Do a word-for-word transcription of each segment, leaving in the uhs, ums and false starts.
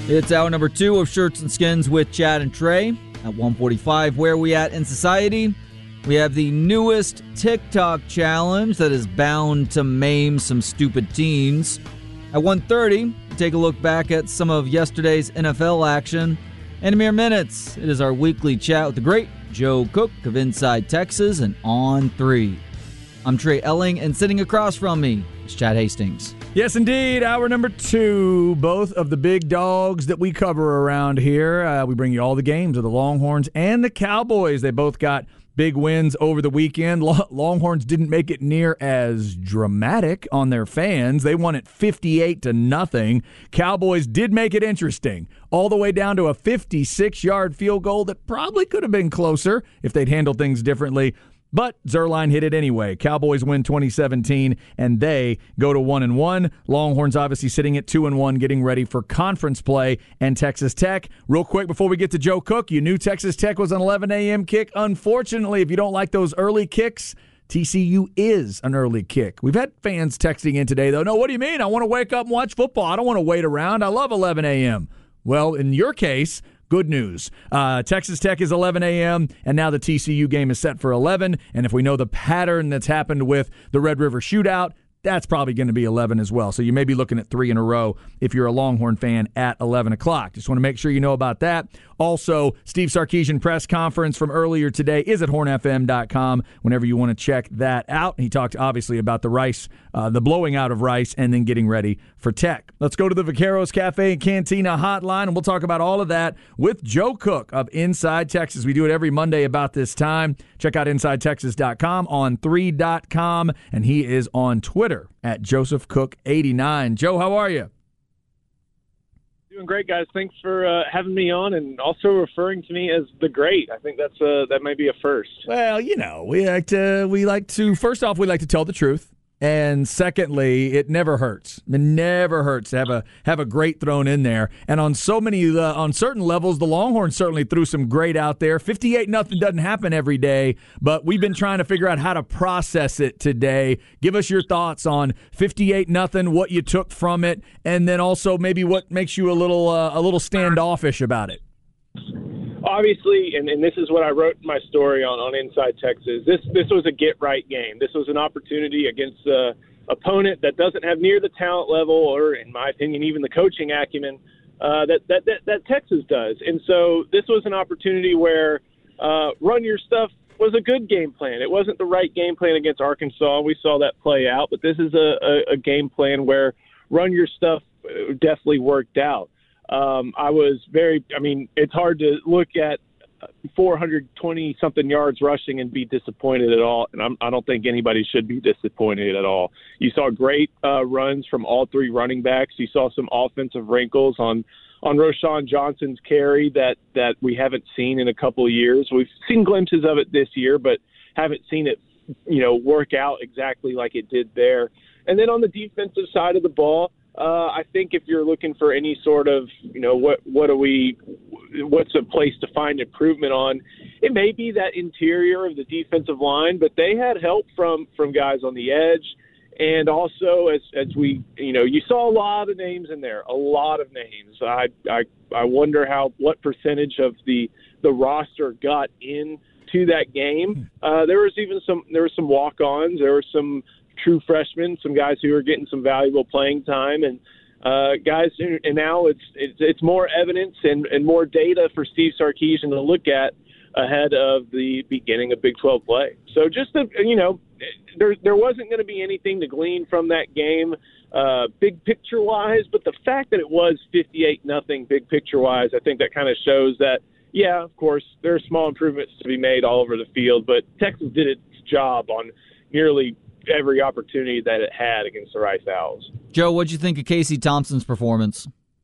It's hour number two of Shirts and Skins with Chad and Trey. At one forty-five, where are we at in society? We have the newest TikTok challenge that is bound to maim some stupid teens. At one thirty, take a look back at some of yesterday's N F L action. And in mere minutes, it is our weekly chat with the great Joe Cook of Inside Texas and On three. I'm Trey Elling, and sitting across from me is Chad Hastings. Yes, indeed. Hour number two. Both of the big dogs that we cover around here. Uh, we bring you all the games of the Longhorns and the Cowboys. They both got big wins over the weekend. Longhorns didn't make it near as dramatic on their fans. They won it fifty-eight to nothing. Cowboys did make it interesting, all the way down to a fifty-six-yard field goal that probably could have been closer if they'd handled things differently. But Zuerlein hit it anyway. Cowboys win twenty seventeen, and they go to one and one. Longhorns obviously sitting at two and one, getting ready for conference play and Texas Tech. Real quick before we get to Joe Cook, you knew Texas Tech was an eleven a.m. kick. Unfortunately, if you don't like those early kicks, T C U is an early kick. We've had fans texting in today, though. No, what do you mean? I want to wake up and watch football. I don't want to wait around. I love eleven a.m. Well, in your case, good news. Uh, Texas Tech is eleven a.m., and now the T C U game is set for eleven. And if we know the pattern that's happened with the Red River Shootout, that's probably going to be eleven as well. So you may be looking at three in a row if you're a Longhorn fan at eleven o'clock. Just want to make sure you know about that. Also, Steve Sarkisian press conference from earlier today is at horn f m dot com whenever you want to check that out. He talked, obviously, about the Rice, uh, the blowing out of Rice, and then getting ready for Tech. Let's go to the Vaqueros Cafe and Cantina hotline, and we'll talk about all of that with Joe Cook of Inside Texas. We do it every Monday about this time. Check out inside texas dot com, on three dot com, and he is on Twitter at Joseph Cook eighty-nine. Joe, how are you? Doing great, guys. Thanks for uh, having me on and also referring to me as the great. I think that's uh, that might be a first. Well, you know, we like to we like to first off we like to tell the truth. And secondly, it never hurts. It never hurts to have a have a great thrown in there. And on so many, uh, on certain levels, the Longhorns certainly threw some great out there. fifty-eight nothing doesn't happen every day, but we've been trying to figure out how to process it today. Give us your thoughts on fifty-eight nothing, what you took from it, and then also maybe what makes you a little uh, a little standoffish about it. Obviously, and, and this is what I wrote in my story on, on Inside Texas, this this was a get-right game. This was an opportunity against an opponent that doesn't have near the talent level or, in my opinion, even the coaching acumen uh, that, that, that, that Texas does. And so this was an opportunity where uh, run your stuff was a good game plan. It wasn't the right game plan against Arkansas. We saw that play out. But this is a, a, a game plan where run your stuff definitely worked out. Um, I was very, I mean, it's hard to look at four hundred twenty something yards rushing and be disappointed at all. And I'm, I don't think anybody should be disappointed at all. You saw great uh, runs from all three running backs. You saw some offensive wrinkles on, on Roschon Johnson's carry that, that we haven't seen in a couple of years. We've seen glimpses of it this year, but haven't seen it, you know, work out exactly like it did there. And then on the defensive side of the ball, Uh, I think if you're looking for any sort of, you know, what what are we, what's a place to find improvement on, it may be that interior of the defensive line, but they had help from from guys on the edge, and also as as we, you know, you saw a lot of names in there, a lot of names. I I I wonder how what percentage of the the roster got into that game. Uh, there was even some there were some walk-ons, there were some true freshmen, some guys who are getting some valuable playing time, and uh, guys. Who, and now it's, it's it's more evidence and, and more data for Steve Sarkisian to look at ahead of the beginning of Big twelve play. So just to, you know, there there wasn't going to be anything to glean from that game, uh, big picture wise. But the fact that it was fifty-eight nothing, big picture wise, I think that kind of shows that. Yeah, of course, there are small improvements to be made all over the field, but Texas did its job on nearly every opportunity that it had against the Rice Owls. Joe, what'd you think of Casey Thompson's performance?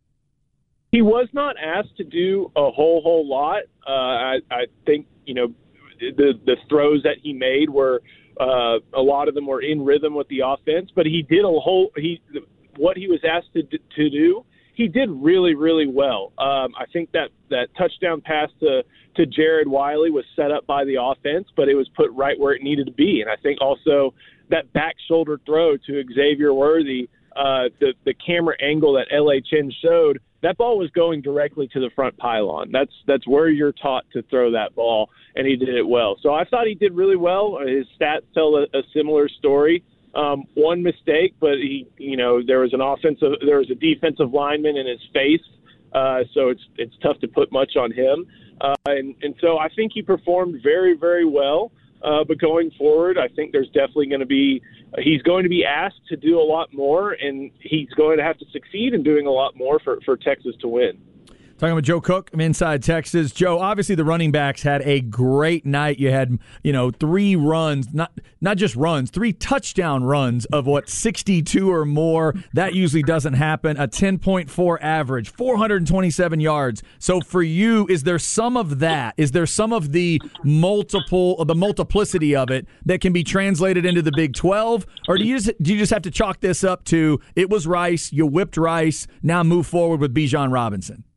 He was not asked to do a whole, whole lot. Uh, I, I think, you know, the the throws that he made were, uh, a lot of them were in rhythm with the offense, but he did a whole, he, what he was asked to, to do, he did really, really well. Um, I think that, that touchdown pass to, to Jared Wiley was set up by the offense, but it was put right where it needed to be. And I think also that back shoulder throw to Xavier Worthy, uh, the, the camera angle that L A Chin showed, that ball was going directly to the front pylon. That's that's where you're taught to throw that ball, and he did it well. So I thought he did really well. His stats tell a, a similar story. Um, one mistake, but he, you know, there was an offensive, there was a defensive lineman in his face, uh, so it's it's tough to put much on him. Uh, and and so I think he performed very, very well. Uh, but going forward, I think there's definitely going to be he's going to be asked to do a lot more, and he's going to have to succeed in doing a lot more for, for Texas to win. Talking with Joe Cook, I'm Inside Texas. Joe, obviously the running backs had a great night. You had, you know, three runs, not not just runs, three touchdown runs of what, sixty-two or more. That usually doesn't happen. A ten point four average, four hundred twenty-seven yards. So for you, is there some of that? Is there some of the multiple, the multiplicity of it that can be translated into the Big twelve? Or do you just, do you just have to chalk this up to it was Rice, you whipped Rice, now move forward with Bijan Robinson?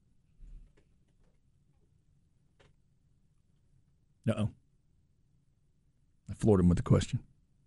Uh-oh. I floored him with the question.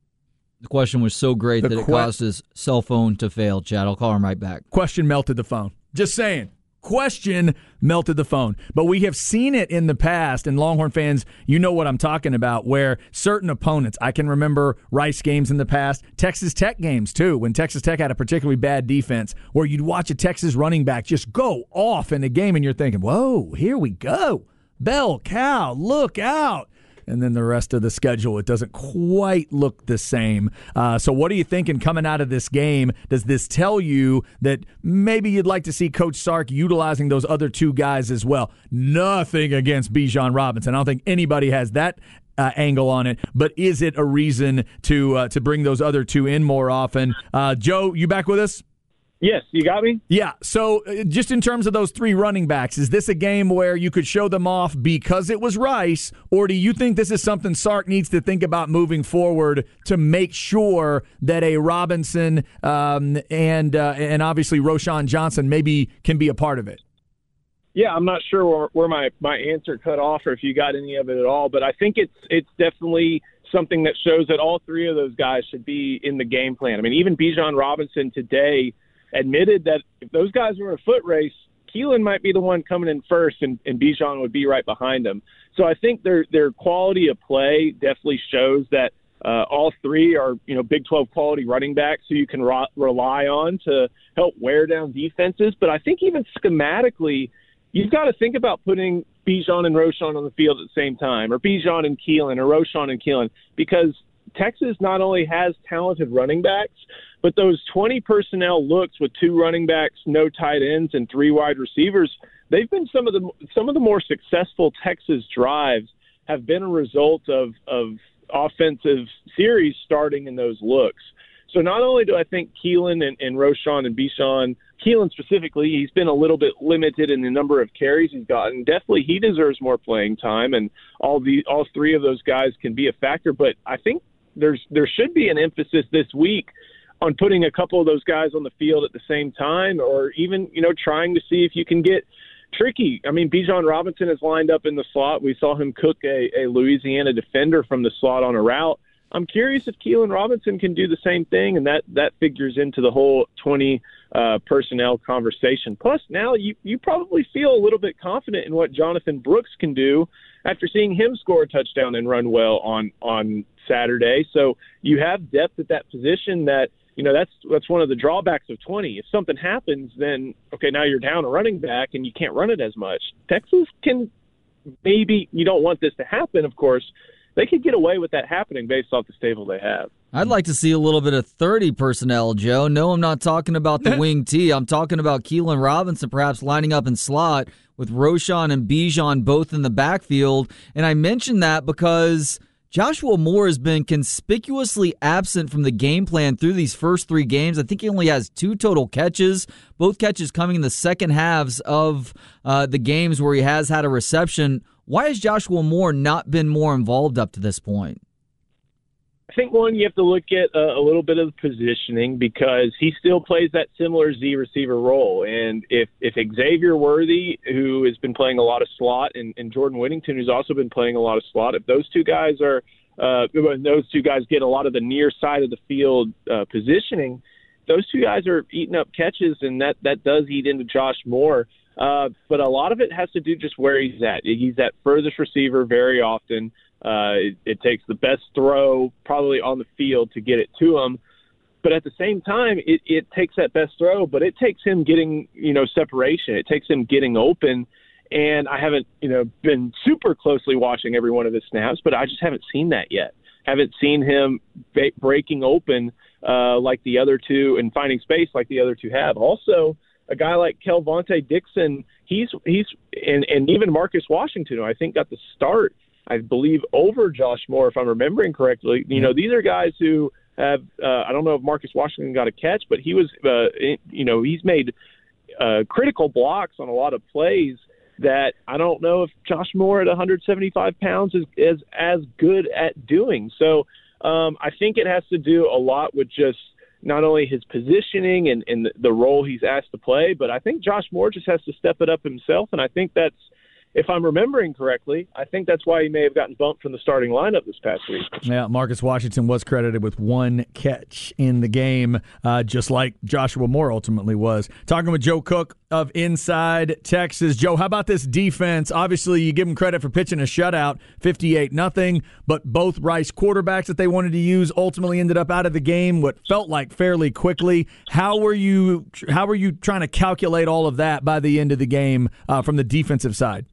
The question was so great the that it que- caused his cell phone to fail, Chad. I'll call him right back. Question melted the phone. Just saying. Question melted the phone. But we have seen it in the past, and Longhorn fans, you know what I'm talking about, where certain opponents, I can remember Rice games in the past, Texas Tech games too, when Texas Tech had a particularly bad defense, where you'd watch a Texas running back just go off in a game, and you're thinking, whoa, here we go. Bell cow, look out. And then the rest of the schedule, it doesn't quite look the same. Uh, so what are you thinking coming out of this game? Does this tell you that maybe you'd like to see Coach Sark utilizing those other two guys as well? Nothing against Bijan Robinson. I don't think anybody has that uh, angle on it. But is it a reason to uh, to bring those other two in more often? Uh, Joe, you back with us? Yes, you got me? Yeah, so uh, just in terms of those three running backs, is this a game where you could show them off because it was Rice, or do you think this is something Sark needs to think about moving forward to make sure that a Robinson um, and uh, and obviously Roschon Johnson maybe can be a part of it? Yeah, I'm not sure where, where my, my answer cut off or if you got any of it at all, but I think it's it's definitely something that shows that all three of those guys should be in the game plan. I mean, even Bijan Robinson today admitted that if those guys were a foot race, Keelan might be the one coming in first, and, and Bijan would be right behind him. So I think their their quality of play definitely shows that uh, all three are, you know, Big twelve quality running backs who you can ro- rely on to help wear down defenses. But I think even schematically, you've got to think about putting Bijan and Roschon on the field at the same time, or Bijan and Keelan, or Roschon and Keelan, because Texas not only has talented running backs, but those twenty personnel looks with two running backs, no tight ends, and three wide receivers, they've been some of the some of the more successful Texas drives have been a result of, of offensive series starting in those looks. So not only do I think Keelan and, and Roschon and Bijan, Keelan specifically, he's been a little bit limited in the number of carries he's gotten. Definitely he deserves more playing time, and all the all three of those guys can be a factor. But I think there's there should be an emphasis this week on putting a couple of those guys on the field at the same time, or even, you know, trying to see if you can get tricky. I mean, Bijan Robinson is lined up in the slot. We saw him cook a, a Louisiana defender from the slot on a route. I'm curious if Keelan Robinson can do the same thing, and that, that figures into the whole twenty uh, personnel conversation. Plus, now you, you probably feel a little bit confident in what Jonathan Brooks can do after seeing him score a touchdown and run well on, on Saturday. So you have depth at that position that, you know, that's that's one of the drawbacks of twenty. If something happens, then, okay, now you're down a running back and you can't run it as much. Texas can maybe, you don't want this to happen, of course, they could get away with that happening based off the stable they have. I'd like to see a little bit of thirty personnel, Joe. No, I'm not talking about the wing T. I'm talking about Keelan Robinson perhaps lining up in slot with Roschon and Bijan both in the backfield. And I mentioned that because Joshua Moore has been conspicuously absent from the game plan through these first three games. I think he only has two total catches, both catches coming in the second halves of uh, the games where he has had a reception. Why has Joshua Moore not been more involved up to this point? I think, one, you have to look at a, a little bit of the positioning because he still plays that similar Z receiver role. And if, if Xavier Worthy, who has been playing a lot of slot, and, and Jordan Whittington, who's also been playing a lot of slot, if those two guys are uh, those two guys get a lot of the near side of the field uh, positioning, those two guys are eating up catches, and that, that does eat into Josh Moore. Uh, but a lot of it has to do just where he's at. He's that furthest receiver very often. Uh, it, it takes the best throw probably on the field to get it to him. But at the same time, it, it takes that best throw, but it takes him getting, you know, separation. It takes him getting open. And I haven't, you know, been super closely watching every one of his snaps, but I just haven't seen that yet. Haven't seen him ba- breaking open uh, like the other two and finding space like the other two have. Also, a guy like Kelvontae Dixon, he's he's and, and even Marcus Washington, who I think got the start, I believe, over Josh Moore, if I'm remembering correctly. You know, these are guys who have, uh, I don't know if Marcus Washington got a catch, but he was, uh, you know, he's made uh, critical blocks on a lot of plays that I don't know if Josh Moore at one hundred seventy-five pounds is, is as good at doing. So um, I think it has to do a lot with just not only his positioning and, and the role he's asked to play, but I think Josh Moore just has to step it up himself. And I think that's, if I'm remembering correctly, I think that's why he may have gotten bumped from the starting lineup this past week. Yeah, Marcus Washington was credited with one catch in the game, uh, just like Joshua Moore ultimately was. Talking with Joe Cook of Inside Texas. Joe, how about this defense? Obviously, you give them credit for pitching a shutout, fifty-eight nothing, but both Rice quarterbacks that they wanted to use ultimately ended up out of the game, what felt like fairly quickly. How were you, how were you trying to calculate all of that by the end of the game uh, from the defensive side?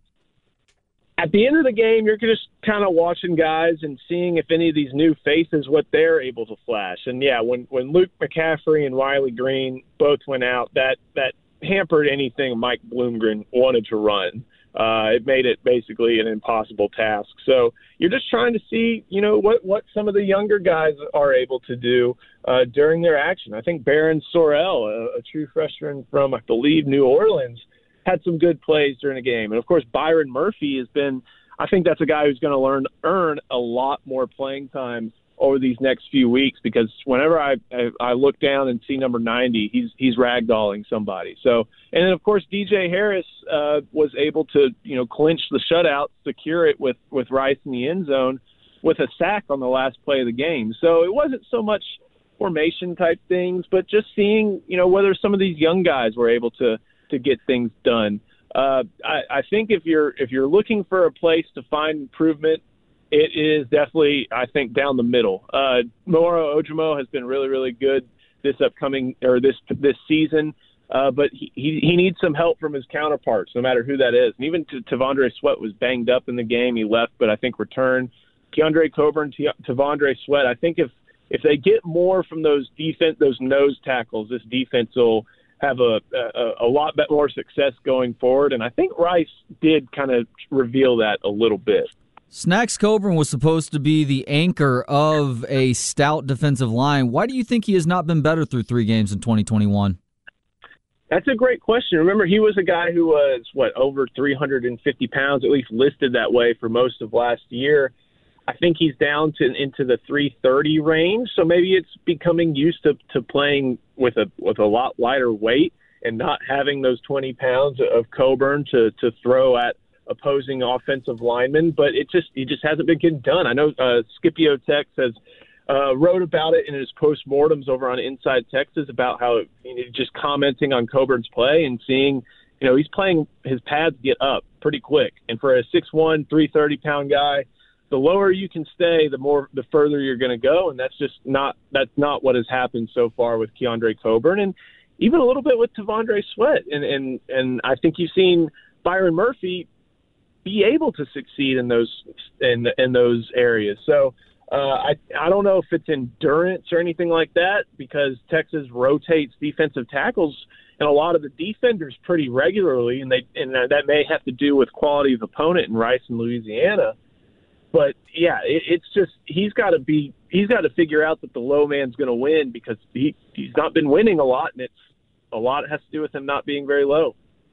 At the end of the game, you're just kind of watching guys and seeing if any of these new faces, what they're able to flash. And, yeah, when, when Luke McCaffrey and Riley Green both went out, that, that hampered anything Mike Bloomgren wanted to run. Uh, it made it basically an impossible task. So you're just trying to see, you know, what, what some of the younger guys are able to do uh, during their action. I think Baron Sorrell, a, a true freshman from, I believe, New Orleans, had some good plays during the game. And, of course, Byron Murphy has been – I think that's a guy who's going to learn earn a lot more playing time over these next few weeks, because whenever I, I, I look down and see number ninety, he's he's ragdolling somebody. So, and then, of course, D J Harris uh, was able to, you know, clinch the shutout, secure it with, with Rice in the end zone with a sack on the last play of the game. So it wasn't so much formation-type things, but just seeing, you know, whether some of these young guys were able to – to get things done. Uh, I, I think if you're if you're looking for a place to find improvement, it is definitely, I think, down the middle. Uh, Moro Ojomo has been really, really good this upcoming or this this season, uh, but he, he he needs some help from his counterparts, no matter who that is. And even T- Tavondre Sweat was banged up in the game. He left, but I think returned. Keandre Coburn, T- Tavondre Sweat. I think if if they get more from those defense, those nose tackles, this defense will have a, a a lot more success going forward. And I think Rice did kind of reveal that a little bit. Snacks Coburn was supposed to be the anchor of a stout defensive line. Why do you think he has not been better through three games in twenty twenty-one? That's a great question. Remember, he was a guy who was, what, over three hundred fifty pounds, at least listed that way for most of last year. I think he's down to into the three thirty range, so maybe it's becoming used to, to playing with a with a lot lighter weight and not having those twenty pounds of Coburn to, to throw at opposing offensive linemen. But it just it just hasn't been getting done. I know uh, Scipio Tex has uh, wrote about it in his postmortems over on Inside Texas about how, you know, just commenting on Coburn's play and seeing, you know, he's playing his pads get up pretty quick. And for a six one, three thirty pound guy, the lower you can stay, the more, the further you're going to go. And that's just not, that's not what has happened so far with Keandre Coburn, and even a little bit with Tavondre Sweat. And, and, and I think you've seen Byron Murphy be able to succeed in those, in, in those areas. So uh, I, I don't know if it's endurance or anything like that, because Texas rotates defensive tackles and a lot of the defenders pretty regularly. And they, and that may have to do with quality of opponent in Rice and Louisiana. But, yeah, it, it's just he's got to be he's got to figure out that the low man's going to win, because he, he's not been winning a lot, and it's a lot has to do with him not being very low.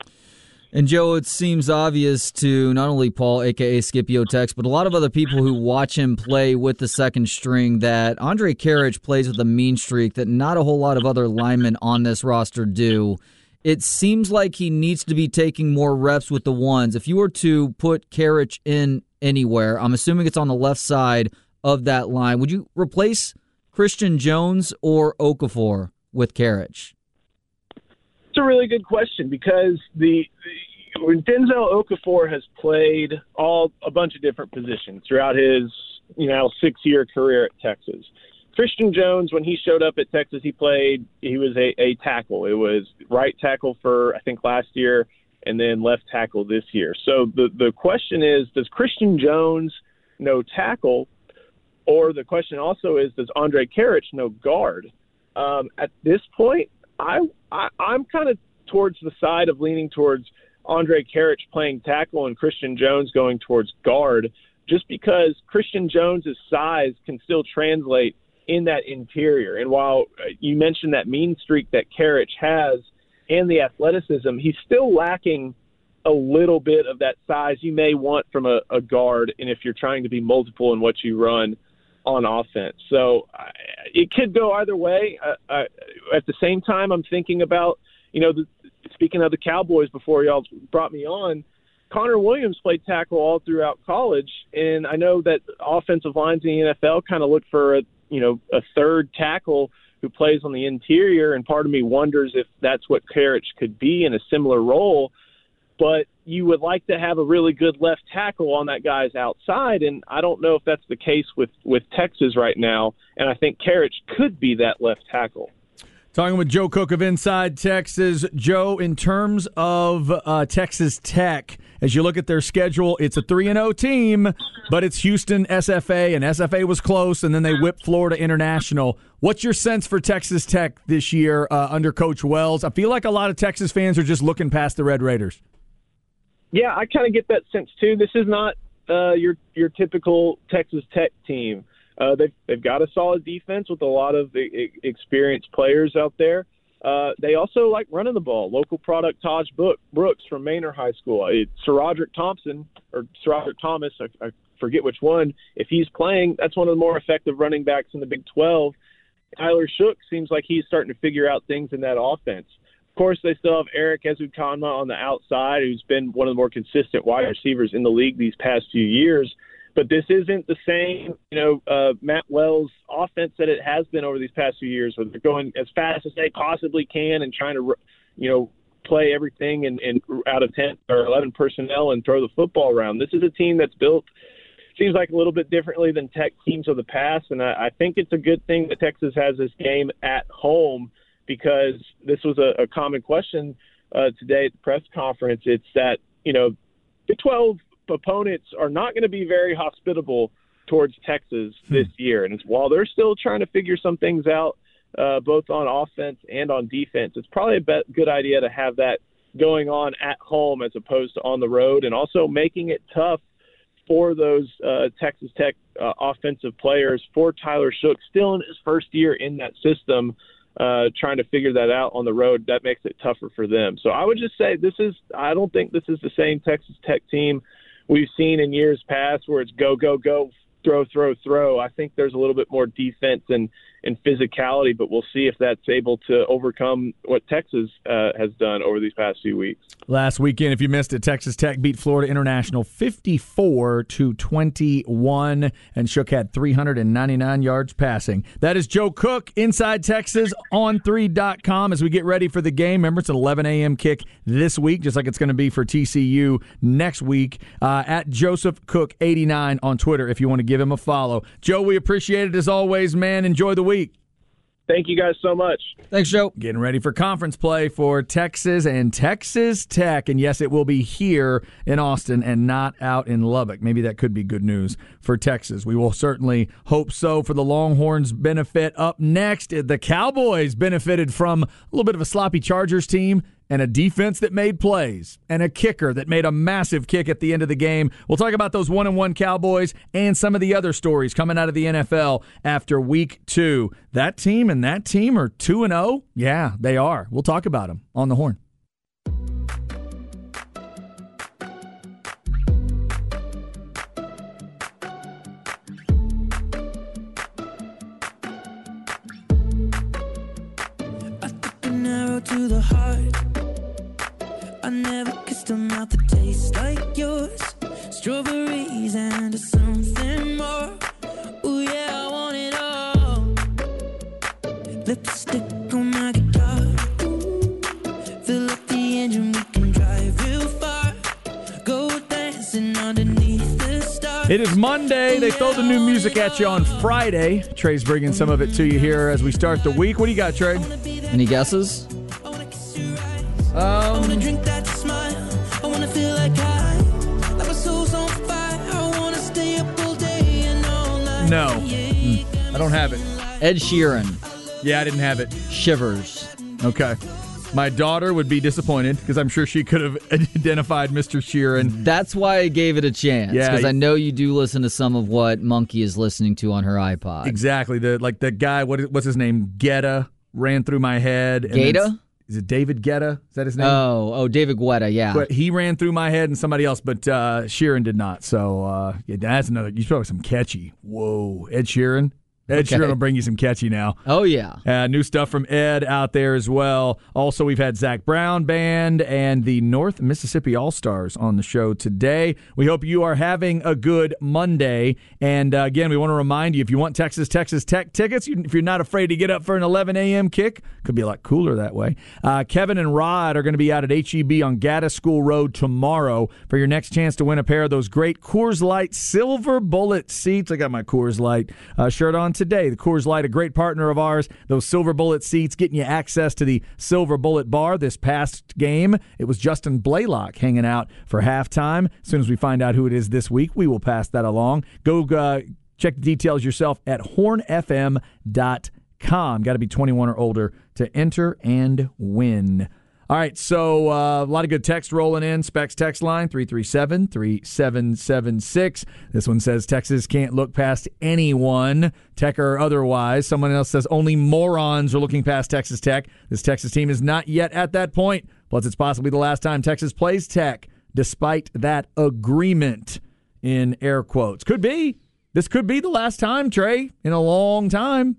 And, Joe, it seems obvious to not only Paul, a k a. Scipio Tex, but a lot of other people who watch him play with the second string that Andre Karich plays with a mean streak that not a whole lot of other linemen on this roster do. It seems like he needs to be taking more reps with the ones. If you were to put Karich in anywhere, I'm assuming it's on the left side of that line, would you replace Christian Jones or Okafor with Karich? It's a really good question because the, the when Denzel Okafor has played all a bunch of different positions throughout his you know six-year career at Texas. Christian Jones, when he showed up at Texas, he played. He was a, a tackle. It was right tackle for I think last year, and then left tackle this year. So the the question is, does Christian Jones know tackle, or the question also is, does Andre Karich know guard? Um, at this point, I, I I'm kind of towards the side of leaning towards Andre Karich playing tackle and Christian Jones going towards guard, just because Christian Jones's size can still translate in that interior. And while you mentioned that mean streak that Karich has and the athleticism, he's still lacking a little bit of that size you may want from a, a guard, and if you're trying to be multiple in what you run on offense. So uh, it could go either way. Uh, uh, at the same time, I'm thinking about, you know, the, speaking of the Cowboys before y'all brought me on, Connor Williams played tackle all throughout college, and I know that offensive lines in the N F L kind of look for a, you know, a third tackle who plays on the interior, and part of me wonders if that's what Karich could be in a similar role. But you would like to have a really good left tackle on that guy's outside, and I don't know if that's the case with, with Texas right now, and I think Karich could be that left tackle. Talking with Joe Cook of Inside Texas. Joe, in terms of uh, Texas Tech, as you look at their schedule, it's a three and oh team, but it's Houston S F A, and S F A was close, and then they whipped Florida International. What's your sense for Texas Tech this year uh, under Coach Wells? I feel like a lot of Texas fans are just looking past the Red Raiders. Yeah, I kind of get that sense too. This is not uh, your your typical Texas Tech team. Uh, they've they've got a solid defense with a lot of e- experienced players out there. Uh, they also like running the ball. Local product Taj Brooks from Manor High School. It's Sir Roderick Thompson or Sir Roderick Thomas. I, I forget which one. If he's playing, that's one of the more effective running backs in the Big twelve. Tyler Shook seems like he's starting to figure out things in that offense. Of course, they still have Eric Ezukanma on the outside, who's been one of the more consistent wide receivers in the league these past few years. But this isn't the same, you know, uh, Matt Wells offense that it has been over these past few years, where they're going as fast as they possibly can and trying to, you know, play everything in, in out of ten or eleven personnel and throw the football around. This is a team that's built, seems like a little bit differently than Tech teams of the past, and I, I think it's a good thing that Texas has this game at home, because this was a, a common question uh, today at the press conference. It's that, you know, Big twelve opponents are not going to be very hospitable towards Texas this year. And it's, while they're still trying to figure some things out, uh, both on offense and on defense, it's probably a be- good idea to have that going on at home as opposed to on the road, and also making it tough for those uh, Texas Tech uh, offensive players, for Tyler Shook, still in his first year in that system, uh, trying to figure that out on the road. That makes it tougher for them. So I would just say this is, I don't think this is the same Texas Tech team we've seen in years past where it's go, go, go, throw, throw, throw. I think there's a little bit more defense and, and physicality, but we'll see if that's able to overcome what Texas uh, has done over these past few weeks. Last weekend, if you missed it, Texas Tech beat Florida International fifty-four to twenty-one, and Shook had three hundred ninety-nine yards passing. That is Joe Cook, Inside Texas, on three dot com as we get ready for the game. Remember, it's an eleven a.m. kick this week, just like it's going to be for T C U next week. Uh, at Joseph Cook eighty-nine on Twitter if you want to give him a follow. Joe, we appreciate it as always, man. Enjoy the week. Thank you guys so much. Thanks, Joe. Getting ready for conference play for Texas and Texas Tech. And yes, it will be here in Austin and not out in Lubbock. Maybe that could be good news for Texas. We will certainly hope so for the Longhorns' benefit. Up next, the Cowboys benefited from a little bit of a sloppy Chargers team and a defense that made plays, and a kicker that made a massive kick at the end of the game. We'll talk about those one and one Cowboys and some of the other stories coming out of the N F L after week two. That team and that team are two and oh? Yeah, they are. We'll talk about them on the Horn. To the heart, I never kissed a mouth that tastes like yours. Strawberries and something more. Ooh yeah, I want it all. Lipstick on my underneath the stars. It is Monday. They throw the new music at you on Friday. Trey's bringing some of it to you here as we start the week. What do you got, Trey? Any guesses? I wanna kiss your eyes. I Um, wanna drink that smile. I wanna feel like I, like my soul's on fire. I wanna stay up all day and all night. No. Yeah. I don't have it. Ed Sheeran, Yeah, I didn't have it. Shivers. Okay. My daughter would be disappointed because I'm sure she could have identified Mister Sheeran. That's why I gave it a chance, Yeah, because y- I know you do listen to some of what Monkey is listening to on her iPod. Exactly. The like the guy. What is, what's his name? Guetta ran through my head. and then- Guetta? Is it David Guetta? Is that his name? Oh, oh, David Guetta, yeah. But he ran through my head and somebody else, but uh, Sheeran did not. So uh, yeah, that's another. You probably some catchy. Whoa, Ed Sheeran. Ed Okay. Sheeran will bring you some catchy now. Oh, yeah. Uh, new stuff from Ed out there as well. Also, we've had Zach Brown Band and the North Mississippi All-Stars on the show today. We hope you are having a good Monday. And uh, again, we want to remind you, if you want Texas Texas Tech tickets, you, if you're not afraid to get up for an eleven a.m. kick, could be a lot cooler that way. Uh, Kevin and Rod are going to be out at H E B on Gaddis School Road tomorrow for your next chance to win a pair of those great Coors Light Silver Bullet seats. I got my Coors Light uh, shirt on today. The Coors Light, a great partner of ours. Those Silver Bullet seats getting you access to the Silver Bullet bar. This past game, it was Justin Blaylock hanging out for halftime. As soon as we find out who it is this week, we will pass that along. Go uh, check the details yourself at horn f m dot com. Got to be twenty-one or older to enter and win. All right, so uh, a lot of good text rolling in. Specs text line, three three seven, three seven seven six. This one says, Texas can't look past anyone, Tech or otherwise. Someone else says, only morons are looking past Texas Tech. This Texas team is not yet at that point. Plus, it's possibly the last time Texas plays Tech, despite that agreement, in air quotes. Could be. This could be the last time, Trey, in a long time.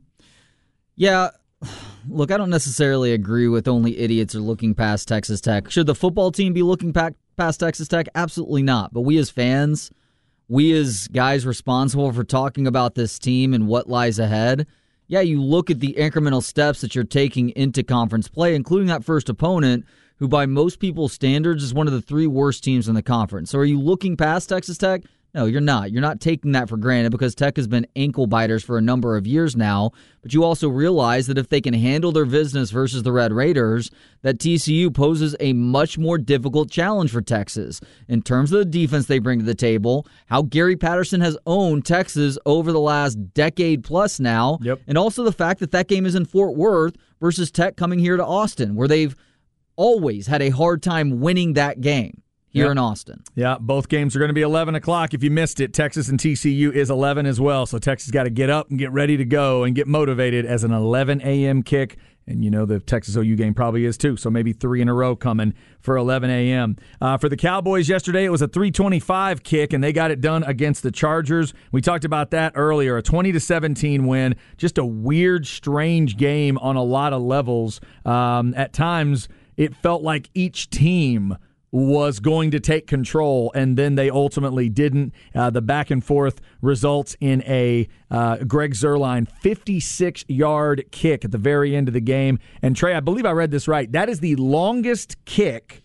Yeah, look, I don't necessarily agree with only idiots are looking past Texas Tech. Should the football team be looking pa- past Texas Tech? Absolutely not. But we as fans, we as guys responsible for talking about this team and what lies ahead, yeah, you look at the incremental steps that you're taking into conference play, including that first opponent, who by most people's standards is one of the three worst teams in the conference. So are you looking past Texas Tech? No, you're not. You're not taking that for granted because Tech has been ankle biters for a number of years now. But you also realize that if they can handle their business versus the Red Raiders, that T C U poses a much more difficult challenge for Texas in terms of the defense they bring to the table, how Gary Patterson has owned Texas over the last decade plus now, Yep. and also the fact that that game is in Fort Worth versus Tech coming here to Austin, where they've always had a hard time winning that game. Here Yep. in Austin. Yeah, both games are going to be eleven o'clock. If you missed it, Texas and T C U is eleven as well. So Texas got to get up and get ready to go and get motivated as an eleven a.m. kick. And you know the Texas O U game probably is too. So maybe three in a row coming for eleven a.m. Uh, for the Cowboys yesterday, it was a three twenty-five kick, and they got it done against the Chargers. We talked about that earlier. A twenty to seventeen win. Just a weird, strange game on a lot of levels. Um, at times, it felt like each team was going to take control, and then they ultimately didn't. Uh, the back and forth results in a uh, Greg Zuerlein fifty-six-yard kick at the very end of the game. And Trey, I believe I read this right. That is the longest kick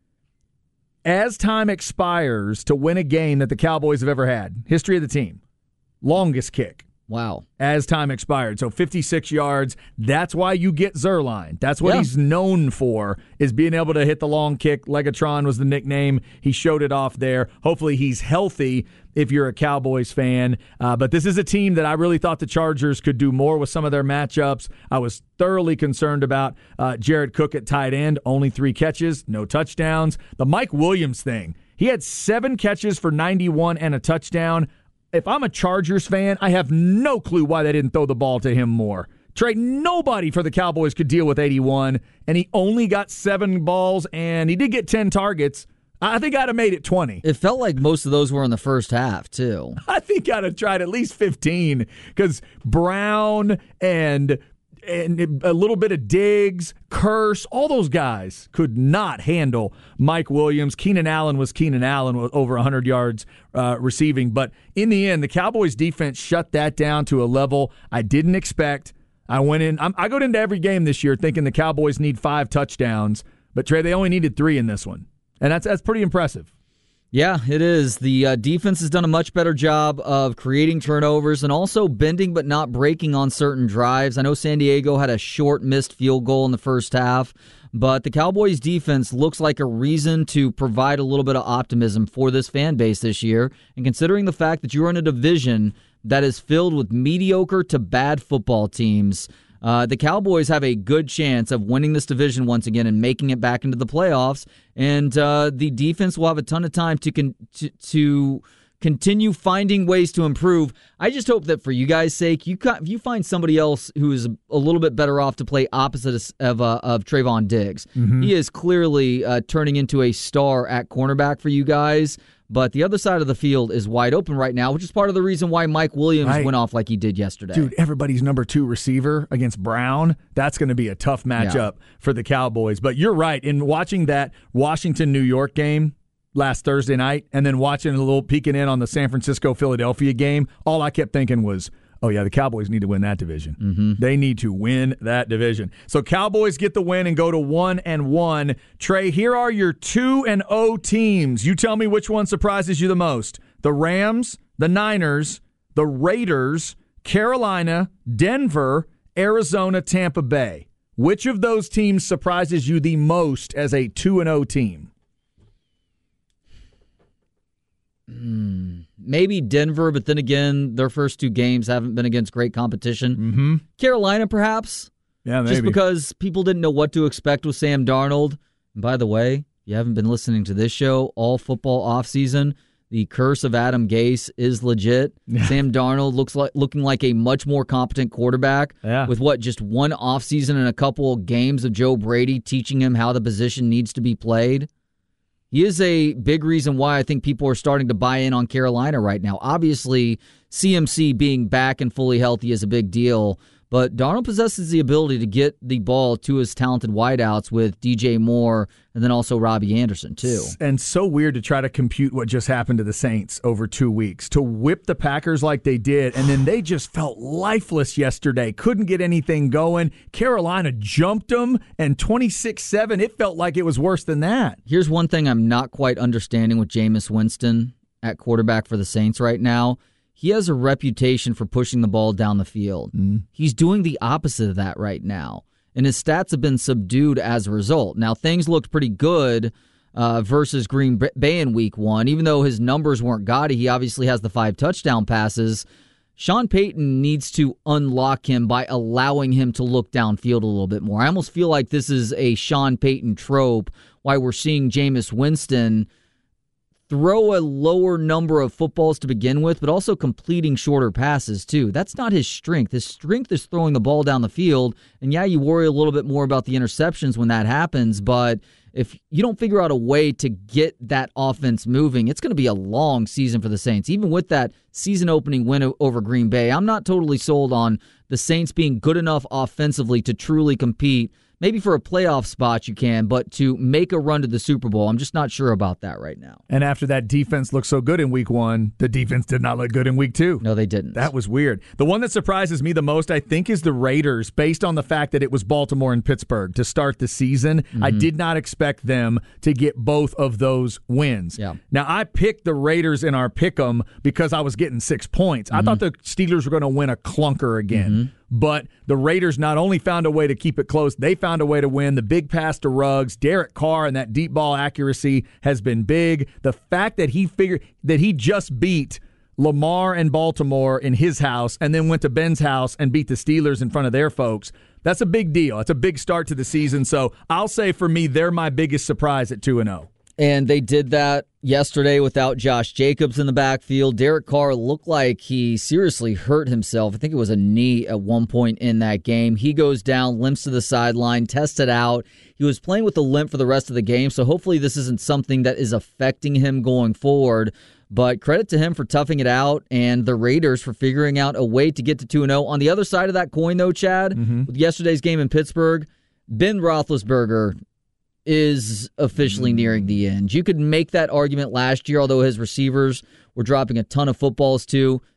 as time expires to win a game that the Cowboys have ever had. History of the team. Longest kick. Wow. As time expired. So fifty-six yards. That's why you get Zuerlein. That's what Yeah. he's known for, is being able to hit the long kick. Legatron was the nickname. He showed it off there. Hopefully he's healthy if you're a Cowboys fan. Uh, but this is a team that I really thought the Chargers could do more with some of their matchups. I was thoroughly concerned about uh, Jared Cook at tight end. Only three catches, no touchdowns. The Mike Williams thing. He had seven catches for ninety-one and a touchdown. If I'm a Chargers fan, I have no clue why they didn't throw the ball to him more. Trey, nobody for the Cowboys could deal with eighty-one, and he only got seven balls, and he did get ten targets. I think I'd have made it twenty. It felt like most of those were in the first half, too. I think I'd have tried at least fifteen, because Brown and and a little bit of Diggs, Curse, all those guys could not handle Mike Williams. Keenan Allen was Keenan Allen with over one hundred yards uh, receiving. But in the end, the Cowboys defense shut that down to a level I didn't expect. I went in. I'm, I go into every game this year thinking the Cowboys need five touchdowns. But, Trey, they only needed three in this one. And that's that's pretty impressive. Yeah, it is. The uh, defense has done a much better job of creating turnovers and also bending but not breaking on certain drives. I know San Diego had a short missed field goal in the first half, but the Cowboys defense looks like a reason to provide a little bit of optimism for this fan base this year. And considering the fact that you're in a division that is filled with mediocre to bad football teams, Uh, the Cowboys have a good chance of winning this division once again and making it back into the playoffs. And uh, the defense will have a ton of time to, con- to to continue finding ways to improve. I just hope that for you guys' sake, you ca- if you find somebody else who is a little bit better off to play opposite of uh, of Trayvon Diggs. Mm-hmm. He is clearly uh, turning into a star at cornerback for you guys. But the other side of the field is wide open right now, which is part of the reason why Mike Williams right. went off like he did yesterday. Dude, everybody's number two receiver against Brown, that's going to be a tough matchup yeah. for the Cowboys. But you're right. In watching that Washington-New York game last Thursday night and then watching a little peeking in on the San Francisco-Philadelphia game, all I kept thinking was, oh, yeah, the Cowboys need to win that division. Mm-hmm. They need to win that division. So Cowboys get the win and go to one and one. Trey, here are your two and oh teams. You tell me which one surprises you the most. The Rams, the Niners, the Raiders, Carolina, Denver, Arizona, Tampa Bay. Which of those teams surprises you the most as a two and oh team? Hmm. Maybe Denver, but then again, their first two games haven't been against great competition. Mm-hmm. Carolina, perhaps. Yeah, maybe. Just because people didn't know what to expect with Sam Darnold. And by the way, if you haven't been listening to this show all football offseason, the curse of Adam Gase is legit. Sam Darnold looks like looking like a much more competent quarterback yeah. with what, just one offseason and a couple of games of Joe Brady teaching him how the position needs to be played. He is a big reason why I think people are starting to buy in on Carolina right now. Obviously, C M C being back and fully healthy is a big deal, but Darnold possesses the ability to get the ball to his talented wideouts with D J Moore and then also Robbie Anderson, too. And so weird to try to compute what just happened to the Saints over two weeks. To whip the Packers like they did, and then they just felt lifeless yesterday. Couldn't get anything going. Carolina jumped them, and twenty-six seven, it felt like it was worse than that. Here's one thing I'm not quite understanding with Jameis Winston at quarterback for the Saints right now. He has a reputation for pushing the ball down the field. Mm. He's doing the opposite of that right now, and his stats have been subdued as a result. Now, things looked pretty good uh, versus Green Bay in week one. Even though his numbers weren't gaudy, he obviously has the five touchdown passes. Sean Payton needs to unlock him by allowing him to look downfield a little bit more. I almost feel like this is a Sean Payton trope, why we're seeing Jameis Winston throw a lower number of footballs to begin with, but also completing shorter passes, too. That's not his strength. His strength is throwing the ball down the field, and yeah, you worry a little bit more about the interceptions when that happens, but if you don't figure out a way to get that offense moving, it's going to be a long season for the Saints. Even with that season-opening win over Green Bay, I'm not totally sold on the Saints being good enough offensively to truly compete. Maybe for a playoff spot you can, but to make a run to the Super Bowl, I'm just not sure about that right now. And after that defense looked so good in week one, the defense did not look good in week two. No, they didn't. That was weird. The one that surprises me the most, I think, is the Raiders, based on the fact that it was Baltimore and Pittsburgh to start the season. Mm-hmm. I did not expect them to get both of those wins. Yeah. Now, I picked the Raiders in our pick'em because I was getting six points. Mm-hmm. I thought the Steelers were going to win a clunker again. Mm-hmm. But the Raiders not only found a way to keep it close, they found a way to win. The big pass to Ruggs, Derek Carr, and that deep ball accuracy has been big. The fact that he figured that he just beat Lamar and Baltimore in his house and then went to Ben's house and beat the Steelers in front of their folks, that's a big deal. It's a big start to the season. So I'll say for me, they're my biggest surprise at two and oh. And they did that yesterday without Josh Jacobs in the backfield. Derek Carr looked like he seriously hurt himself. I think it was a knee at one point in that game. He goes down, limps to the sideline, tested out. He was playing with a limp for the rest of the game, so hopefully this isn't something that is affecting him going forward. But credit to him for toughing it out and the Raiders for figuring out a way to get to two and oh. On the other side of that coin, though, Chad, mm-hmm. with yesterday's game in Pittsburgh, Ben Roethlisberger is officially nearing the end. You could make that argument last year, although his receivers were dropping a ton of footballs too.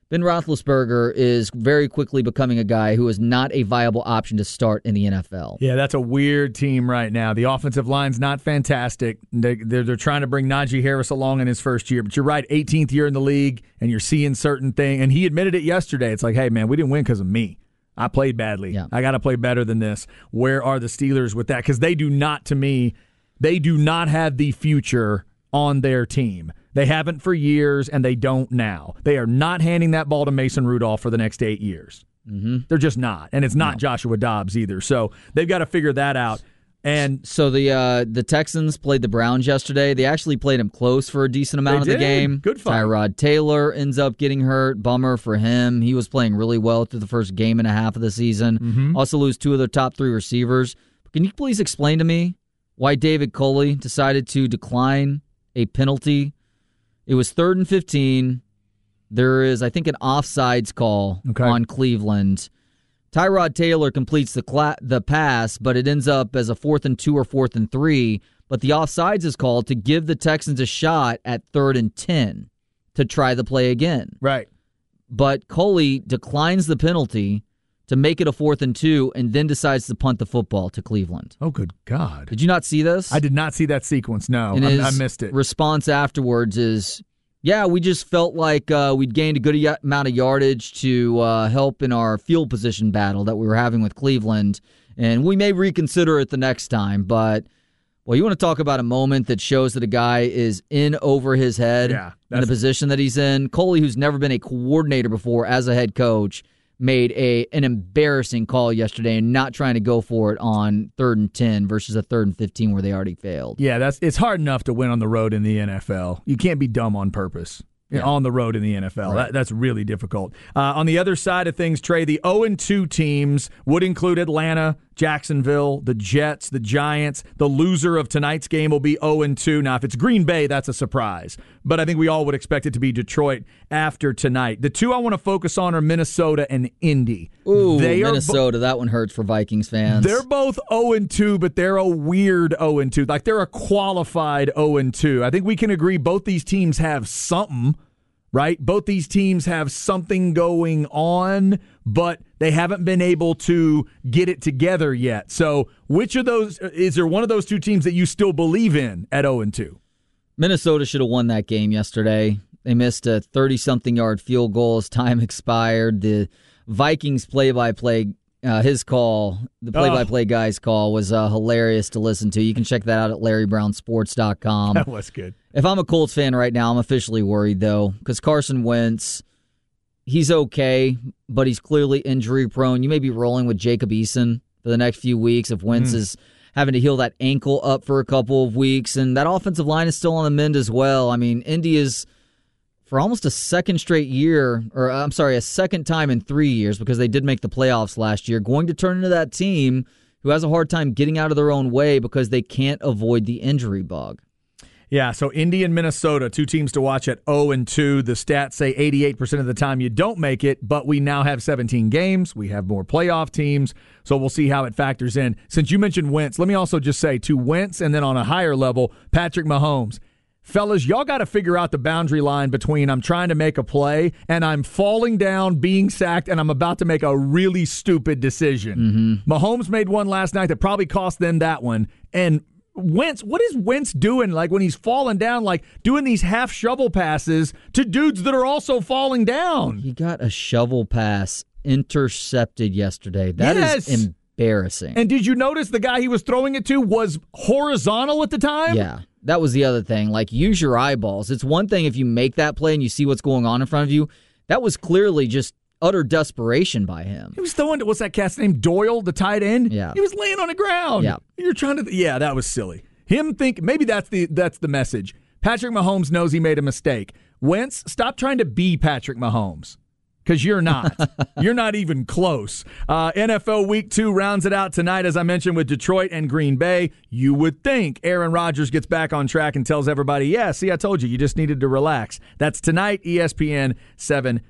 Ben Roethlisberger is very quickly becoming a guy who is not a viable option to start in the N F L. Yeah, that's a weird team right now. The offensive line's not fantastic. They, they're, they're trying to bring Najee Harris along in his first year. But you're right, eighteenth year in the league, and you're seeing certain things. And he admitted it yesterday. It's like, hey, man, we didn't win because of me. I played badly. Yeah. I got to play better than this. Where are the Steelers with that? Because they do not, to me, they do not have the future on their team. They haven't for years, and they don't now. They are not handing that ball to Mason Rudolph for the next eight years. Mm-hmm. They're just not. And it's not no. Joshua Dobbs either. So they've got to figure that out. And so the uh, the Texans played the Browns yesterday. They actually played them close for a decent amount of did. the game. Good fight. Tyrod Taylor ends up getting hurt. Bummer for him. He was playing really well through the first game and a half of the season. Mm-hmm. Also lose two of their top three receivers. Can you please explain to me why David Culley decided to decline a penalty? It was third and fifteen. There is, I think, an offsides call okay. on Cleveland. Tyrod Taylor completes the cla- the pass, but it ends up as a fourth and two or fourth and three. But the offsides is called to give the Texans a shot at third and ten to try the play again. Right. But Culley declines the penalty to make it a fourth and two, and then decides to punt the football to Cleveland. Oh, good God. Did you not see this? I did not see that sequence, no. And I, his I missed it. response afterwards is, yeah, we just felt like uh, we'd gained a good y- amount of yardage to uh, help in our field position battle that we were having with Cleveland, and we may reconsider it the next time. But, well, you want to talk about a moment that shows that a guy is in over his head yeah, in the position that he's in. Culley, who's never been a coordinator before as a head coach, made a an embarrassing call yesterday and not trying to go for it on third and ten versus a third and fifteen where they already failed. Yeah, that's it's hard enough to win on the road in the N F L. You can't be dumb on purpose. Yeah. On the road in the N F L. Right. That, that's really difficult. Uh, on the other side of things, Trey, the oh and two teams would include Atlanta, Jacksonville, the Jets, the Giants. The loser of tonight's game will be oh and two. Now, if it's Green Bay, that's a surprise. But I think we all would expect it to be Detroit after tonight. The two I want to focus on are Minnesota and Indy. Ooh, they Minnesota. Bo- that one hurts for Vikings fans. They're both oh and two, but they're a weird oh and two. Like, they're a qualified oh and two. I think we can agree both these teams have something. Right? Both these teams have something going on, but they haven't been able to get it together yet. So which of those, is there one of those two teams that you still believe in at oh and two? Minnesota should have won that game yesterday. They missed a thirty-something yard field goal as time expired. The Vikings play-by-play, uh, his call, the play-by-play guy's call was uh, hilarious to listen to. You can check that out at larry brown sports dot com. That was good. If I'm a Colts fan right now, I'm officially worried, though, because Carson Wentz, he's okay, but he's clearly injury-prone. You may be rolling with Jacob Eason for the next few weeks if Wentz mm. is having to heal that ankle up for a couple of weeks, and that offensive line is still on the mend as well. I mean, Indy is, for almost a second straight year, or I'm sorry, a second time in three years, because they did make the playoffs last year, going to turn into that team who has a hard time getting out of their own way because they can't avoid the injury bug. Yeah, so Indy and Minnesota, two teams to watch at oh and two. The stats say eighty-eight percent of the time you don't make it, but we now have seventeen games. We have more playoff teams, so we'll see how it factors in. Since you mentioned Wentz, let me also just say to Wentz and then on a higher level, Patrick Mahomes. Fellas, y'all got to figure out the boundary line between I'm trying to make a play and I'm falling down, being sacked, and I'm about to make a really stupid decision. Mm-hmm. Mahomes made one last night that probably cost them that one, and Wentz, what is Wentz doing like when he's falling down, like doing these half shovel passes to dudes that are also falling down? He got a shovel pass intercepted yesterday. That yes. is embarrassing. And did you notice the guy he was throwing it to was horizontal at the time? Yeah, that was the other thing. Like, use your eyeballs. It's one thing if you make that play and you see what's going on in front of you. That was clearly just utter desperation by him. He was throwing, what's that cat's name? Doyle, the tight end? Yeah. He was laying on the ground. Yeah. You're trying to, yeah, that was silly. Him think, maybe that's the that's the message. Patrick Mahomes knows he made a mistake. Wentz, stop trying to be Patrick Mahomes. Because you're not. You're not even close. Uh, N F L Week two rounds it out tonight, as I mentioned, with Detroit and Green Bay. You would think Aaron Rodgers gets back on track and tells everybody, yeah, see, I told you, you just needed to relax. That's tonight, E S P N seven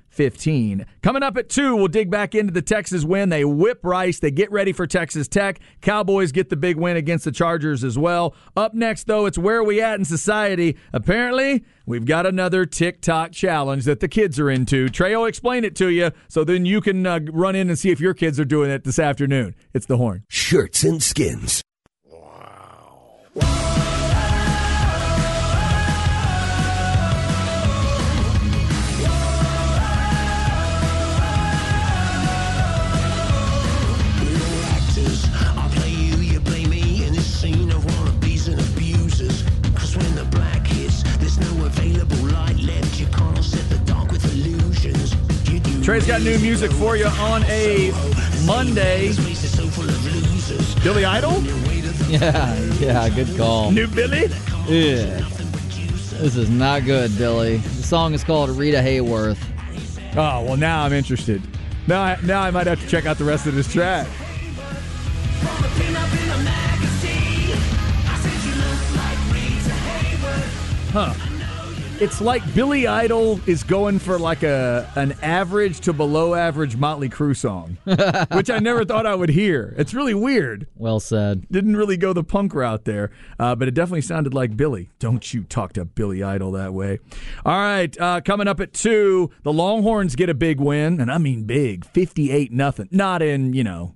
fifteen. Coming up at two, we'll dig back into the Texas win. They whip Rice. They get ready for Texas Tech. Cowboys get the big win against the Chargers as well. Up next, though, it's Where We At in Society. Apparently, we've got another TikTok challenge that the kids are into. Trey will explain it to you, so then you can uh, run in and see if your kids are doing it this afternoon. It's the Horn. Shirts and Skins. Trey's got new music for you on a Monday. Billy Idol? Yeah, yeah, good call. New Billy? Yeah. This is not good, Billy. The song is called Rita Hayworth. Oh, well, now I'm interested. Now I, now I might have to check out the rest of this track. Huh. It's like Billy Idol is going for like a an average to below average Motley Crue song, which I never thought I would hear. It's really weird. Well said. Didn't really go the punk route there, uh, but it definitely sounded like Billy. Don't you talk to Billy Idol that way. All right, uh, coming up at two, the Longhorns get a big win, and I mean big, fifty-eight nothing. Not in, you know...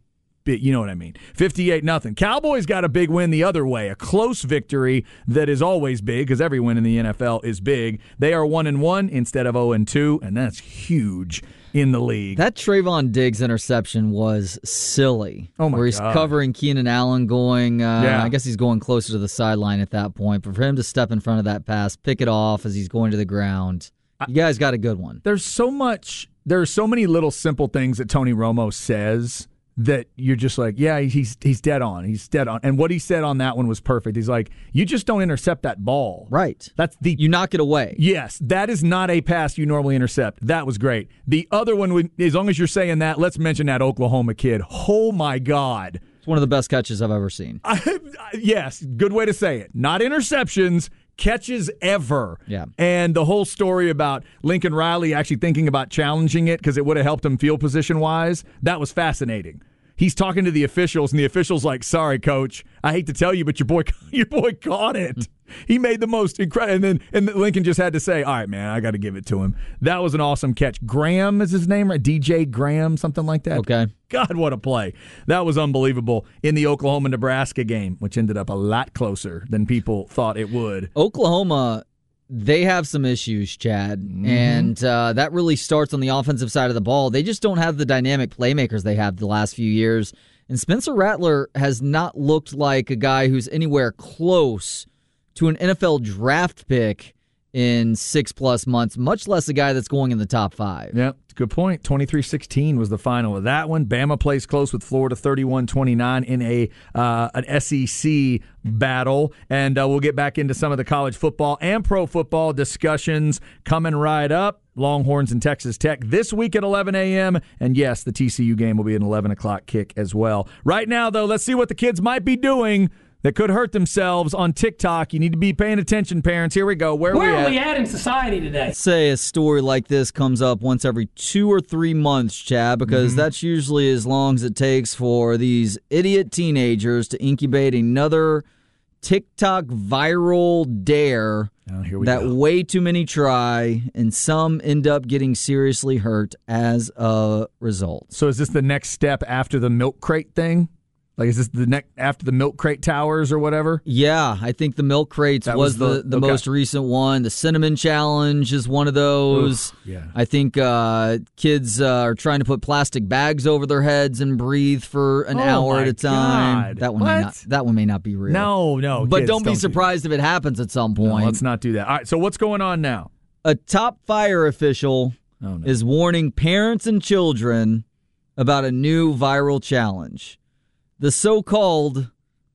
You know what I mean. fifty-eight nothing. Cowboys got a big win the other way. A close victory that is always big because every win in the N F L is big. They are one and one instead of oh and two, and that's huge in the league. That Trayvon Diggs interception was silly. Oh, my Where he's God. covering Keenan Allen going, uh, Yeah. I guess he's going closer to the sideline at that point. But for him to step in front of that pass, pick it off as he's going to the ground, you guys got a good one. There's so much, there are so many little simple things that Tony Romo says that you're just like, yeah, he's he's dead on. He's dead on. And what he said on that one was perfect. He's like, you just don't intercept that ball. Right. That's the You knock it away. Yes, that is not a pass you normally intercept. That was great. The other one, would- as long as you're saying that, let's mention that Oklahoma kid. Oh, my God. It's one of the best catches I've ever seen. I, yes, good way to say it. Not interceptions, catches ever. Yeah. And the whole story about Lincoln Riley actually thinking about challenging it because it would have helped him field position-wise, that was fascinating. He's talking to the officials, and the official's like, sorry, coach, I hate to tell you, but your boy your boy caught it. He made the most incredible. And then and Lincoln just had to say, all right, man, I got to give it to him. That was an awesome catch. Graham is his name, right? D J Graham, something like that. Okay. God, what a play. That was unbelievable in the Oklahoma-Nebraska game, which ended up a lot closer than people thought it would. Oklahoma, they have some issues, Chad, Mm-hmm. and uh, that really starts on the offensive side of the ball. They just don't have the dynamic playmakers they have the last few years, and Spencer Rattler has not looked like a guy who's anywhere close to an N F L draft pick in six-plus months, much less a guy that's going in the top five. Yep, good point. twenty-three sixteen was the final of that one. Bama plays close with Florida thirty-one twenty-nine in a uh, an S E C battle. And uh, we'll get back into some of the college football and pro football discussions coming right up. Longhorns and Texas Tech this week at eleven a.m. And yes, the T C U game will be an eleven o'clock kick as well. Right now, though, let's see what the kids might be doing that could hurt themselves on TikTok. You need to be paying attention, parents. Here we go. Where, Where are we are at? we at in society today? Say a story like this comes up once every two or three months, Chad, because Mm-hmm. that's usually as long as it takes for these idiot teenagers to incubate another TikTok viral dare Oh, here we that go. way too many try, and some end up getting seriously hurt as a result. So is this the next step after the milk crate thing? Like, is this the next after the milk crate towers or whatever? Yeah, I think the milk crates That was, was the, the- the okay. most recent one. The cinnamon challenge is one of those. Oof, yeah. I think uh, kids uh, are trying to put plastic bags over their heads and breathe for an Oh, hour my at a time. God. That one may What? not. That one may not be real. No, no. but kids, don't be do surprised if it happens at some that. No, point. let's not do that. All right, so what's going on now? A top fire official Oh, no. is warning parents and children about a new viral challenge. The so-called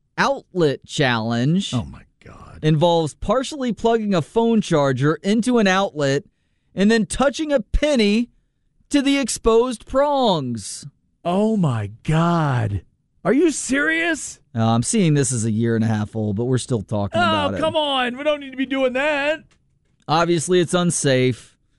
Outlet Challenge Oh, my God. involves partially plugging a phone charger into an outlet and then touching a penny to the exposed prongs. Oh, my God. Are you serious? Uh, I'm seeing this as a year and a half old, but we're still talking about Oh, it. come on. We don't need to be doing that. Obviously, it's unsafe.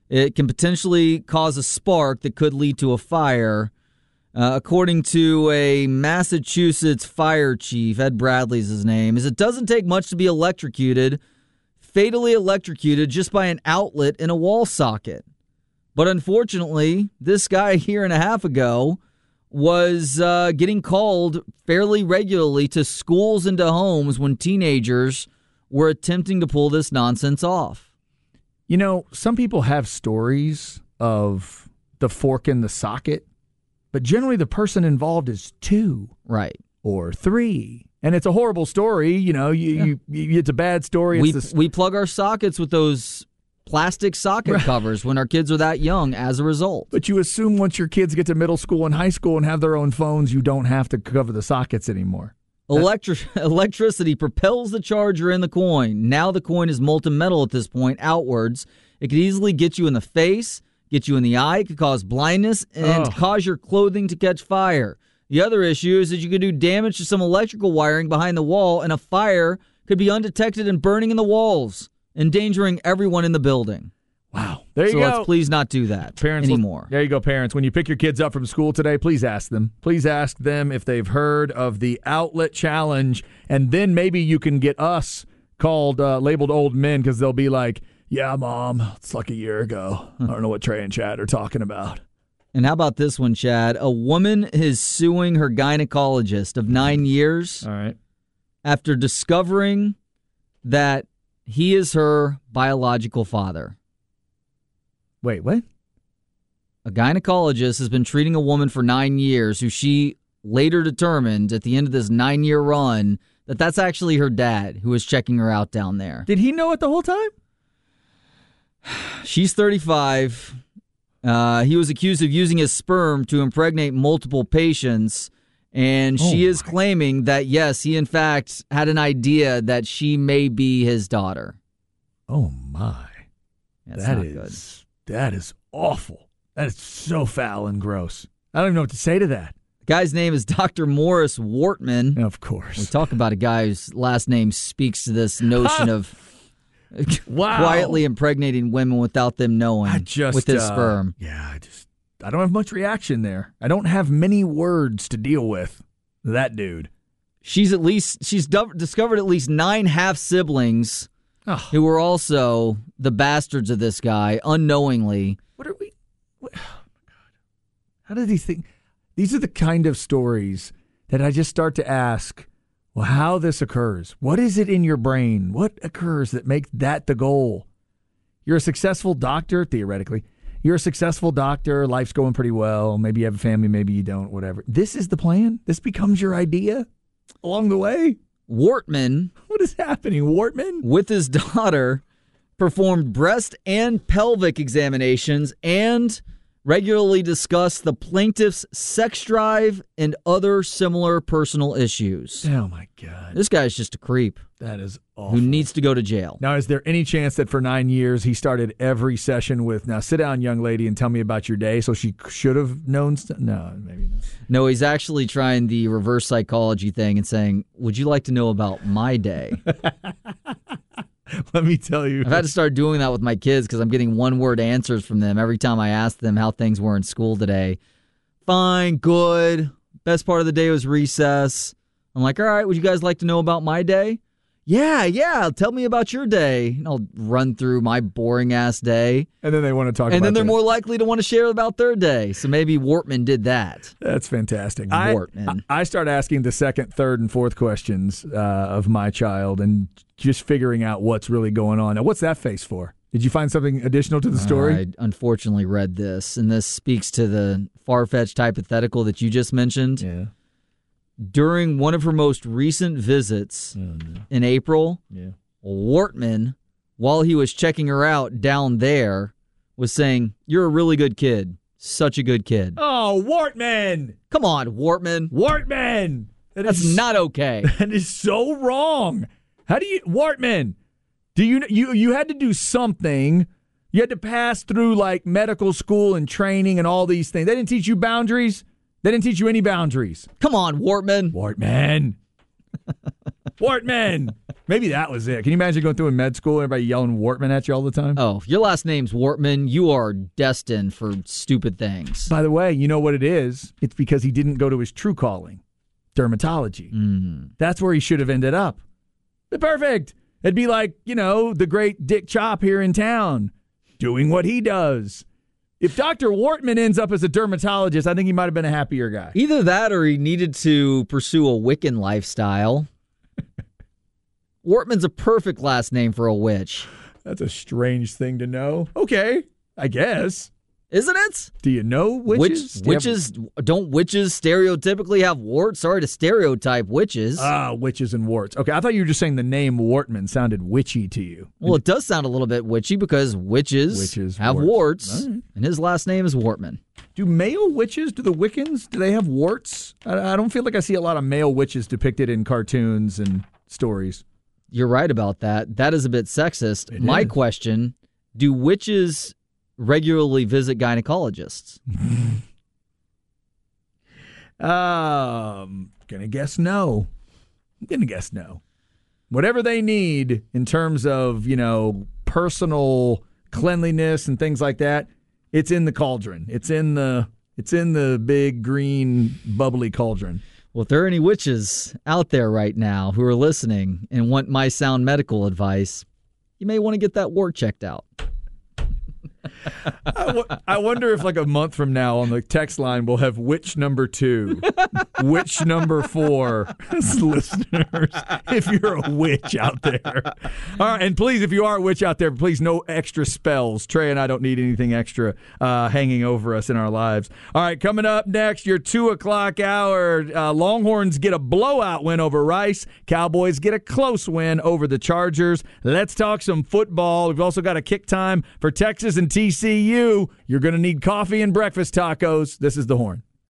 It can potentially cause a spark that could lead to a fire. Uh, according to a Massachusetts fire chief, Ed Bradley's his name, is it doesn't take much to be electrocuted, fatally electrocuted just by an outlet in a wall socket. But unfortunately, this guy a year and a half ago was uh, getting called fairly regularly to schools and to homes when teenagers were attempting to pull this nonsense off. You know, some people have stories of the fork in the socket, but generally the person involved is two. Right. Or three. And it's a horrible story. You know, you, yeah. you, you it's a bad story. We, it's the... we plug our sockets with those plastic socket right. covers when our kids are that young as a result. But you assume once your kids get to middle school and high school and have their own phones, you don't have to cover the sockets anymore. Electri- electricity propels the charger in the coin. Now the coin is molten metal at this point, outwards. It could easily get you in the face, get you in the eye. It could cause blindness and oh. cause your clothing to catch fire. The other issue is that you could do damage to some electrical wiring behind the wall, and a fire could be undetected and burning in the walls, endangering everyone in the building. Wow. There you so go. let's please not do that parents, anymore. There you go, parents. When you pick your kids up from school today, please ask them. Please ask them if they've heard of the Outlet Challenge, and then maybe you can get us called, uh, labeled old men, because they'll be like, yeah, Mom, it's like a year ago. I don't know what Trey and Chad are talking about. And how about this one, Chad? A woman is suing her gynecologist of nine years All right. after discovering that he is her biological father. Wait, what? A gynecologist has been treating a woman for nine years who she later determined at the end of this nine-year run that that's actually her dad who was checking her out down there. Did he know it the whole time? She's thirty-five. Uh, he was accused of using his sperm to impregnate multiple patients, and she oh is claiming that, yes, he in fact had an idea that she may be his daughter. Oh, my. That's that not is good. That is awful. That is so foul and gross. I don't even know what to say to that. The guy's name is Doctor Morris Wortman. Of course. We talk about a guy whose last name speaks to this notion of wow. quietly impregnating women without them knowing I just, with his uh, sperm. Yeah, I just, I don't have much reaction there. I don't have many words to deal with that dude. She's at least, she's do- discovered at least nine half-siblings oh. who were also the bastards of this guy, unknowingly. What are we, what, oh my God. How do these things, these are the kind of stories that I just start to ask, well, how this occurs. What is it in your brain? What occurs that makes that the goal? You're a successful doctor, theoretically. You're a successful doctor. Life's going pretty well. Maybe you have a family. Maybe you don't, whatever. This is the plan? This becomes your idea along the way? Wortman. What is happening, Wortman? With his daughter, performed breast and pelvic examinations and regularly discussed the plaintiff's sex drive and other similar personal issues. Oh, my God. This guy's just a creep. That is awful. Who needs to go to jail. Now, is there any chance that for nine years he started every session with, now sit down, young lady, and tell me about your day, so she should have known? St- no, maybe not. No, he's actually trying the reverse psychology thing and saying, would you like to know about my day? Let me tell you. I've had to start doing that with my kids because I'm getting one-word answers from them every time I ask them how things were in school today. Fine, good. Best part of the day was recess. I'm like, all right, would you guys like to know about my day? Yeah, yeah, tell me about your day. And I'll run through my boring-ass day. And then they want to talk and about And then they're their... more likely to want to share about their day. So maybe Wortman did that. That's fantastic. Wortman. I, I start asking the second, third, and fourth questions uh, of my child and just figuring out what's really going on. Now, what's that face for? Did you find something additional to the story? I unfortunately read this, and this speaks to the far-fetched hypothetical that you just mentioned. Yeah. During one of her most recent visits oh, no. in April, yeah. Wortman, while he was checking her out down there, was saying, "You're a really good kid. Such a good kid." Oh, Wortman! Come on, Wortman. Wortman! That That's is, not okay. That is so wrong. How do you, Wortman? Do you you you had to do something? You had to pass through like medical school and training and all these things. They didn't teach you boundaries. They didn't teach you any boundaries. Come on, Wortman. Wortman. Wortman. Maybe that was it. Can you imagine going through in med school, everybody yelling Wortman at you all the time? Oh, if your last name's Wortman, you are destined for stupid things. By the way, you know what it is? It's because he didn't go to his true calling, dermatology. Mm. That's where he should have ended up. Perfect. It'd be like, you know, the great Dick Chop here in town doing what he does. If Doctor Wortman ends up as a dermatologist, I think he might have been a happier guy. Either that or he needed to pursue a Wiccan lifestyle. Wortman's a perfect last name for a witch. That's a strange thing to know. Okay, I guess. Isn't it? Do you know witches? Witch, Do you witches, have... don't witches stereotypically have warts? Sorry to stereotype witches. Ah, witches and warts. Okay, I thought you were just saying the name Wortman sounded witchy to you. Well, it does sound a little bit witchy because witches, witches have warts, warts right. And his last name is Wortman. Do male witches, do the Wiccans, do they have warts? I, I don't feel like I see a lot of male witches depicted in cartoons and stories. You're right about that. That is a bit sexist. It My is. question, do witches regularly visit gynecologists? um, gonna guess no. I'm gonna guess no. Whatever they need in terms of, you know, personal cleanliness and things like that, it's in the cauldron. It's in the it's in the big green bubbly cauldron. Well, if there are any witches out there right now who are listening and want my sound medical advice, you may want to get that wart checked out. I, w- I wonder if like a month from now on the text line we'll have witch number two, witch number four listeners, if you're a witch out there. All right, and please, if you are a witch out there, please no extra spells. Trey and I don't need anything extra uh, hanging over us in our lives. All right, coming up next, your two o'clock hour. Uh, Longhorns get a blowout win over Rice. Cowboys get a close win over the Chargers. Let's talk some football. We've also got a kick time for Texas and T C U. You're going to need coffee and breakfast tacos. This is The Horn.